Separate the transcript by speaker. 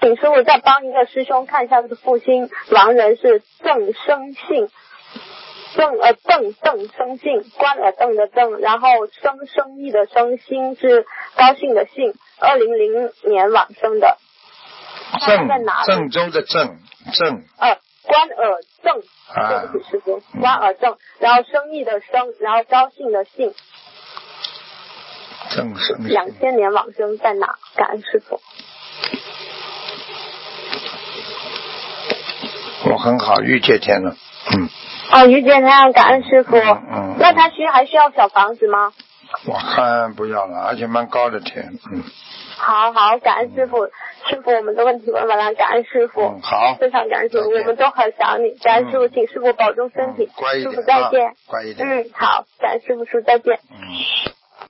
Speaker 1: 请师傅再帮一个师兄看一下这个父亲亡人是郑生信，邓生信，关尔邓的邓，然后生意的生，兴是高兴的兴，2000年往生的。
Speaker 2: 郑州的郑。
Speaker 1: 关尔正，对不起师傅，关尔正，然后生意的生，然后高兴的兴。
Speaker 2: 郑生
Speaker 1: 2000年往生在哪？感恩师傅。
Speaker 2: 我很好，御界天了。
Speaker 1: 御界天，感恩师傅。那他还需要小房子吗？
Speaker 2: 我看不要了，而且蛮高的天。
Speaker 1: 好，感恩师傅。师傅，我们的问题问完了，感恩师傅。
Speaker 2: 好，
Speaker 1: 非常感恩师傅，我们都很想你，感恩师傅，请师傅保重身体。
Speaker 2: 乖一点，
Speaker 1: 师傅再见。
Speaker 2: 乖一点。
Speaker 1: 好，感恩师傅，再见。